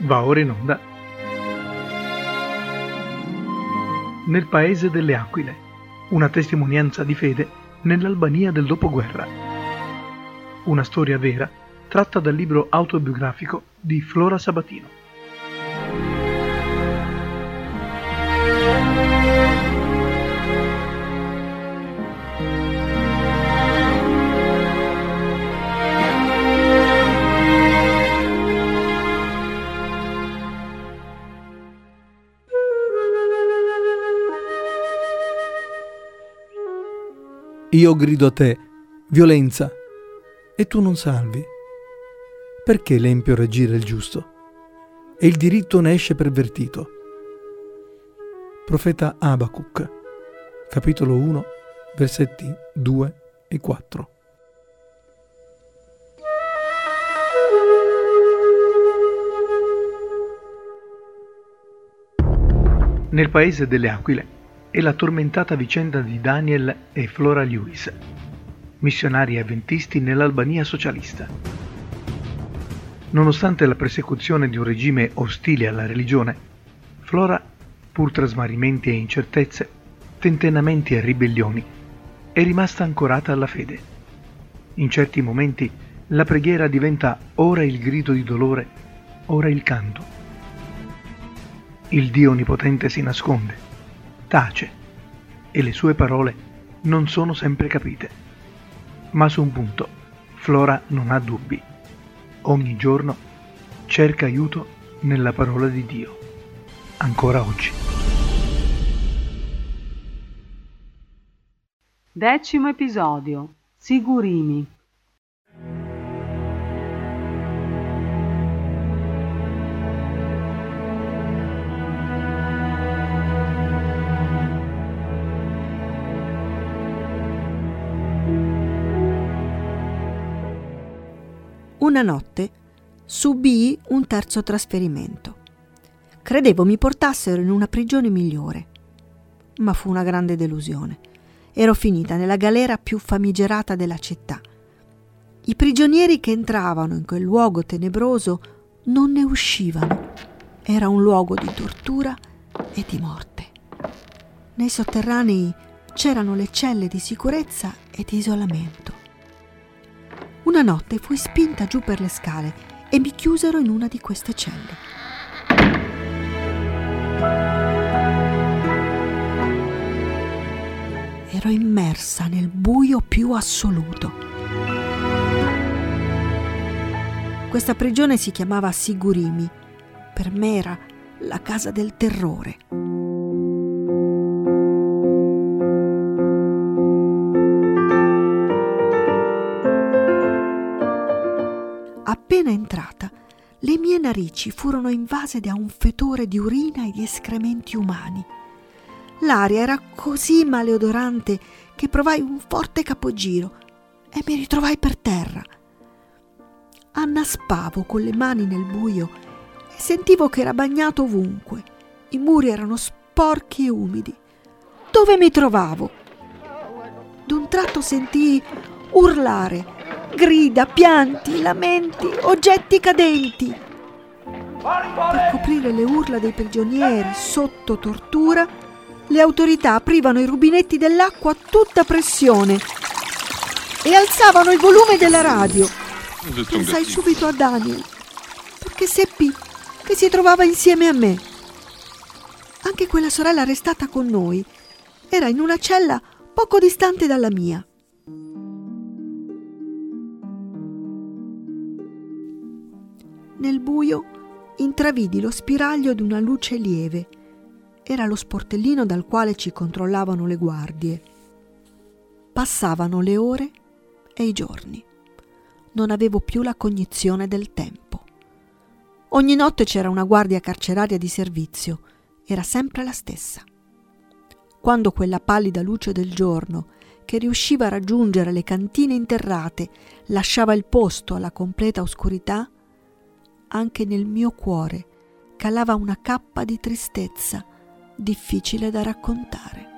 Va ora in onda. Nel paese delle aquile, una testimonianza di fede nell'Albania del dopoguerra. Una storia vera tratta dal libro autobiografico di Flora Sabatino. Io grido a te, violenza, e tu non salvi. Perché l'empio raggira il giusto e il diritto ne esce pervertito? Profeta Abacuc, capitolo 1, versetti 2 e 4. Nel paese delle aquile è la tormentata vicenda di Daniel e Flora Lewis, missionari avventisti nell'Albania socialista. Nonostante la persecuzione di un regime ostile alla religione, Flora, pur tra smarrimenti e incertezze, tentennamenti e ribellioni, è rimasta ancorata alla fede. In certi momenti la preghiera diventa ora il grido di dolore, ora il canto. Il Dio Onnipotente si nasconde, tace, e le sue parole non sono sempre capite. Ma su un punto Flora non ha dubbi. Ogni giorno cerca aiuto nella parola di Dio, ancora oggi. 10° episodio. Sigurimi. Una notte subii un terzo trasferimento. Credevo mi portassero in una prigione migliore, ma fu una grande delusione. Ero finita nella galera più famigerata della città. I prigionieri che entravano in quel luogo tenebroso non ne uscivano. Era un luogo di tortura e di morte. Nei sotterranei c'erano le celle di sicurezza e di isolamento. Una notte fui spinta giù per le scale e mi chiusero in una di queste celle. Ero immersa nel buio più assoluto. Questa prigione si chiamava Sigurimi. Per me era la casa del terrore. Appena entrata, le mie narici furono invase da un fetore di urina e di escrementi umani. L'aria era così maleodorante che provai un forte capogiro e mi ritrovai per terra. Annaspavo con le mani nel buio e sentivo che era bagnato ovunque. I muri erano sporchi e umidi. Dove mi trovavo? D'un tratto sentii urlare, grida, pianti, lamenti, oggetti cadenti. Per coprire le urla dei prigionieri sotto tortura, le autorità aprivano i rubinetti dell'acqua a tutta pressione e alzavano il volume della radio. Pensai subito a Daniel, perché seppi che si trovava insieme a me. Anche quella sorella restata con noi era in una cella poco distante dalla mia. Nel buio intravidi lo spiraglio di una luce lieve. Era lo sportellino dal quale ci controllavano le guardie. Passavano le ore e i giorni. Non avevo più la cognizione del tempo. Ogni notte c'era una guardia carceraria di servizio. Era sempre la stessa. Quando quella pallida luce del giorno, che riusciva a raggiungere le cantine interrate, lasciava il posto alla completa oscurità, anche nel mio cuore calava una cappa di tristezza difficile da raccontare.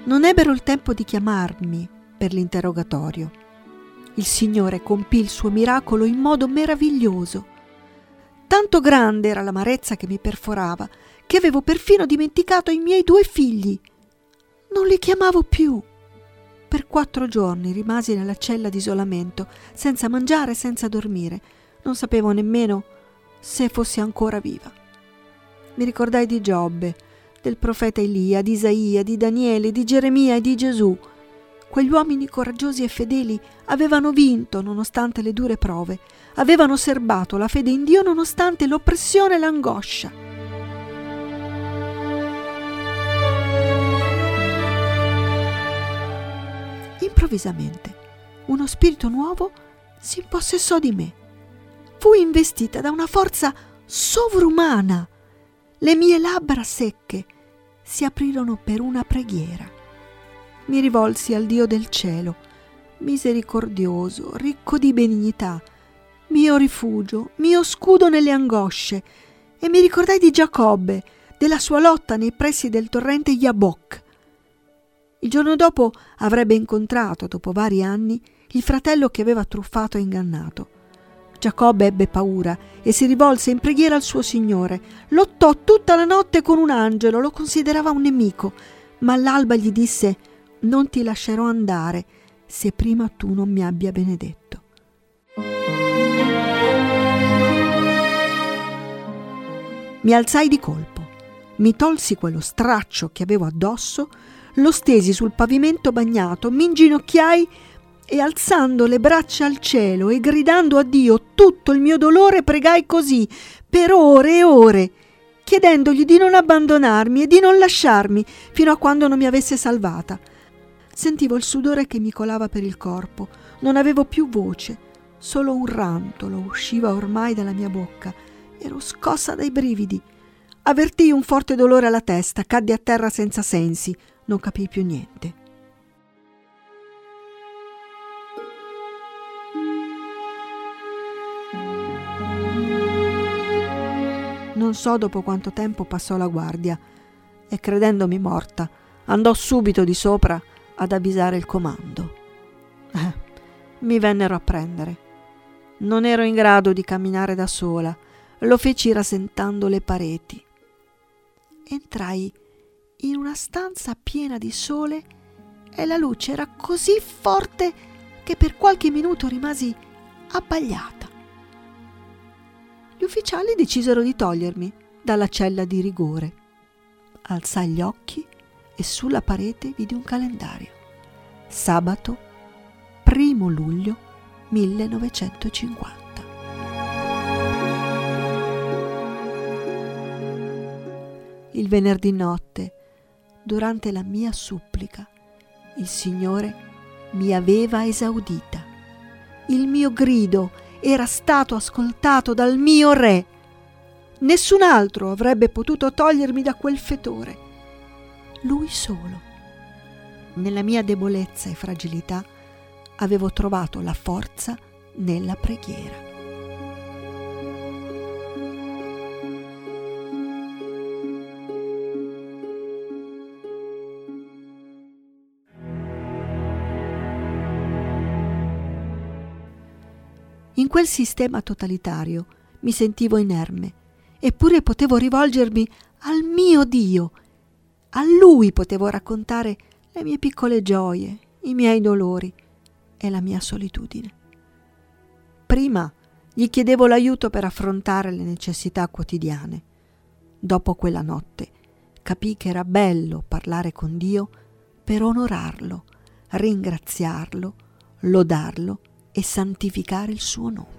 Non ebbero il tempo di chiamarmi per l'interrogatorio. Il Signore compì il suo miracolo in modo meraviglioso. Tanto grande era l'amarezza che mi perforava che avevo perfino dimenticato i miei 2 figli. Non li chiamavo più. Per 4 giorni rimasi nella cella di isolamento, senza mangiare e senza dormire. Non sapevo nemmeno se fossi ancora viva. Mi ricordai di Giobbe, del profeta Elia, di Isaia, di Daniele, di Geremia e di Gesù. Quegli uomini coraggiosi e fedeli avevano vinto nonostante le dure prove, avevano serbato la fede in Dio nonostante l'oppressione e l'angoscia. Improvvisamente uno spirito nuovo si impossessò di me. Fui investita da una forza sovrumana. Le mie labbra secche si aprirono per una preghiera. Mi rivolsi al Dio del cielo, misericordioso, ricco di benignità, mio rifugio, mio scudo nelle angosce, e mi ricordai di Giacobbe, della sua lotta nei pressi del torrente Jabbok. Il giorno dopo avrebbe incontrato, dopo vari anni, il fratello che aveva truffato e ingannato. Giacobbe ebbe paura e si rivolse in preghiera al suo Signore. Lottò tutta la notte con un angelo, lo considerava un nemico, ma all'alba gli disse: «Non ti lascerò andare se prima tu non mi abbia benedetto». Mi alzai di colpo, mi tolsi quello straccio che avevo addosso, lo stesi sul pavimento bagnato, mi inginocchiai e, alzando le braccia al cielo e gridando a Dio tutto il mio dolore, pregai così per ore e ore, chiedendogli di non abbandonarmi e di non lasciarmi fino a quando non mi avesse salvata. Sentivo il sudore che mi colava per il corpo, non avevo più voce, solo un rantolo usciva ormai dalla mia bocca. Ero scossa dai brividi. Avvertii un forte dolore alla testa, caddi a terra senza sensi, non capii più niente. Non so dopo quanto tempo passò la guardia e, credendomi morta, andò subito di sopra ad avvisare il comando. Mi vennero a prendere. Non ero in grado di camminare da sola. Lo feci rasentando le pareti. Entrai in una stanza piena di sole e la luce era così forte che per qualche minuto rimasi abbagliata. Gli ufficiali decisero di togliermi dalla cella di rigore. Alzai gli occhi e sulla parete vidi un calendario. Sabato 1 luglio 1950. Il venerdì notte, durante la mia supplica, il Signore mi aveva esaudita. Il mio grido era stato ascoltato dal mio Re. Nessun altro avrebbe potuto togliermi da quel fetore. Lui solo. Nella mia debolezza e fragilità avevo trovato la forza nella preghiera. In quel sistema totalitario mi sentivo inerme, eppure potevo rivolgermi al mio Dio. A Lui potevo raccontare le mie piccole gioie, i miei dolori e la mia solitudine. Prima gli chiedevo l'aiuto per affrontare le necessità quotidiane. Dopo quella notte capii che era bello parlare con Dio per onorarlo, ringraziarlo, lodarlo e santificare il suo nome.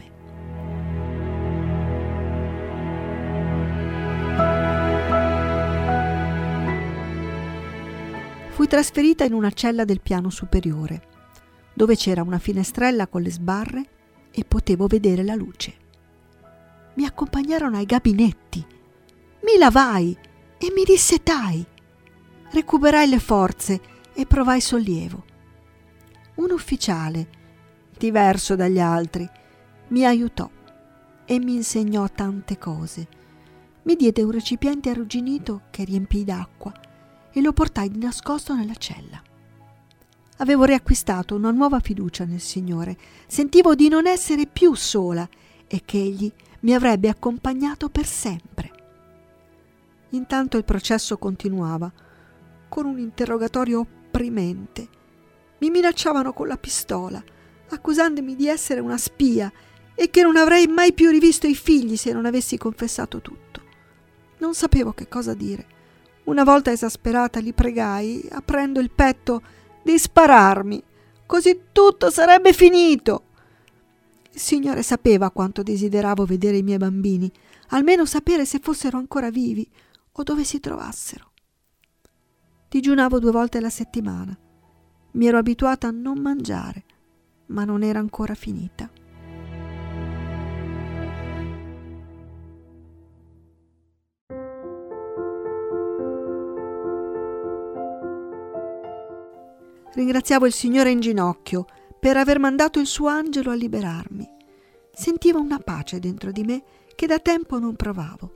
Fui trasferita in una cella del piano superiore, dove c'era una finestrella con le sbarre e potevo vedere la luce. Mi accompagnarono ai gabinetti, mi lavai e mi dissetai. Recuperai le forze e provai sollievo. Un ufficiale, diverso dagli altri, mi aiutò e mi insegnò tante cose. Mi diede un recipiente arrugginito che riempii d'acqua e lo portai di nascosto nella cella. Avevo riacquistato una nuova fiducia nel Signore. Sentivo di non essere più sola e che Egli mi avrebbe accompagnato per sempre. Intanto il processo continuava, con un interrogatorio opprimente. Mi minacciavano con la pistola, accusandomi di essere una spia e che non avrei mai più rivisto i figli se non avessi confessato tutto. Non sapevo che cosa dire. Una volta esasperata li pregai, aprendo il petto, di spararmi, così tutto sarebbe finito. Il Signore sapeva quanto desideravo vedere i miei bambini, almeno sapere se fossero ancora vivi o dove si trovassero. Digiunavo 2 volte alla settimana. Mi ero abituata a non mangiare, ma non era ancora finita. Ringraziavo il Signore in ginocchio per aver mandato il suo angelo a liberarmi. Sentivo una pace dentro di me che da tempo non provavo.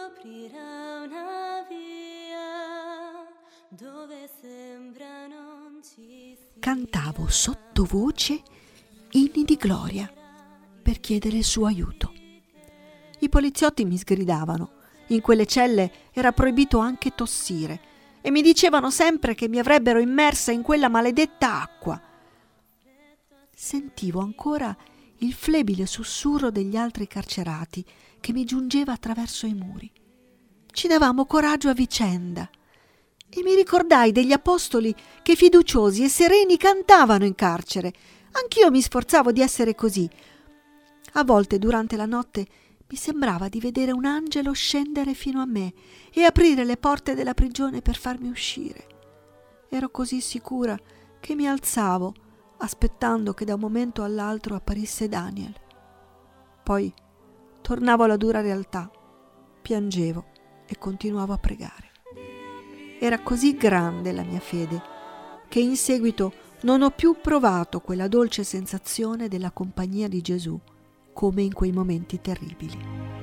Cantavo sottovoce inni di gloria per chiedere il suo aiuto. I poliziotti mi sgridavano. In quelle celle era proibito anche tossire e mi dicevano sempre che mi avrebbero immersa in quella maledetta acqua. Sentivo ancora il flebile sussurro degli altri carcerati che mi giungeva attraverso i muri. Ci davamo coraggio a vicenda e mi ricordai degli apostoli che fiduciosi e sereni cantavano in carcere. Anch'io mi sforzavo di essere così. A volte durante la notte mi sembrava di vedere un angelo scendere fino a me e aprire le porte della prigione per farmi uscire. Ero così sicura che mi alzavo, aspettando che da un momento all'altro apparisse Daniel. Poi tornavo alla dura realtà, piangevo e continuavo a pregare. Era così grande la mia fede che in seguito non ho più provato quella dolce sensazione della compagnia di Gesù come in quei momenti terribili.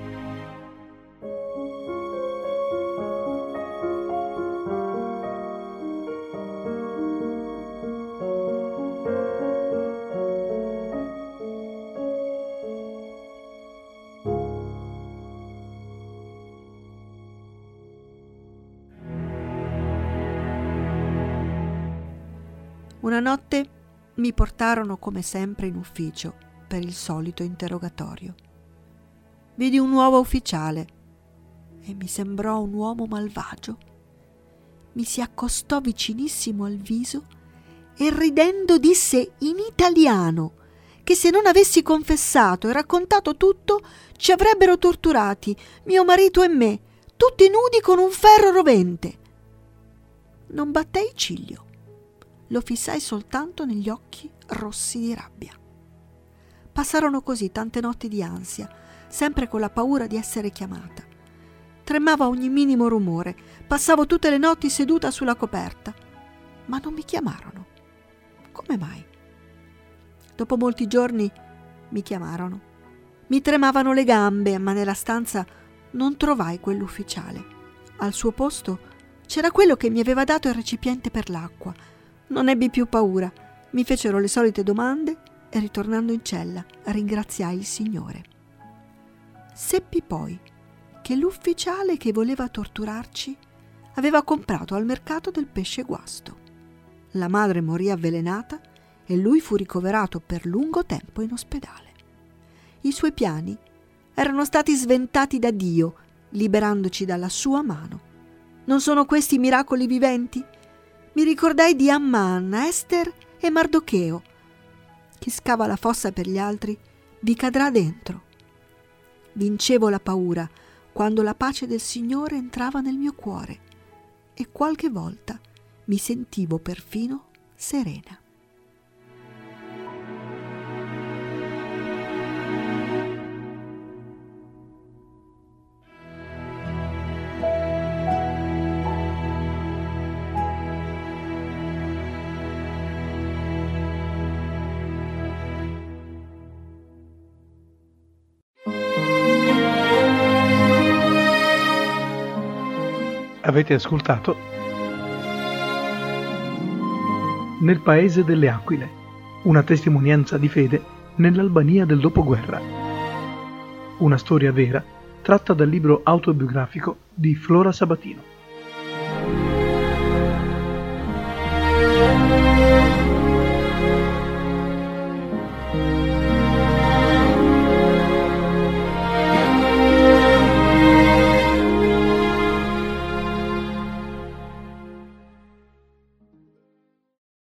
Una notte mi portarono come sempre in ufficio per il solito interrogatorio. Vidi un nuovo ufficiale e mi sembrò un uomo malvagio. Mi si accostò vicinissimo al viso e ridendo disse in italiano che se non avessi confessato e raccontato tutto ci avrebbero torturati, mio marito e me, tutti nudi con un ferro rovente. Non battei ciglio. Lo fissai soltanto negli occhi rossi di rabbia. Passarono così tante notti di ansia, sempre con la paura di essere chiamata. Tremavo a ogni minimo rumore, passavo tutte le notti seduta sulla coperta, ma non mi chiamarono. Come mai? Dopo molti giorni mi chiamarono. Mi tremavano le gambe, ma nella stanza non trovai quell'ufficiale. Al suo posto c'era quello che mi aveva dato il recipiente per l'acqua. Non ebbi più paura. Mi fecero le solite domande e ritornando in cella ringraziai il Signore. Seppi poi che l'ufficiale che voleva torturarci aveva comprato al mercato del pesce guasto. La madre morì avvelenata e lui fu ricoverato per lungo tempo in ospedale. I suoi piani erano stati sventati da Dio, liberandoci dalla sua mano. Non sono questi miracoli viventi? Mi ricordai di Amman, Ester e Mardocheo. Chi scava la fossa per gli altri vi cadrà dentro. Vincevo la paura quando la pace del Signore entrava nel mio cuore e qualche volta mi sentivo perfino serena. Avete ascoltato nel paese delle Aquile, una testimonianza di fede nell'Albania del dopoguerra. Una storia vera tratta dal libro autobiografico di Flora Sabatino.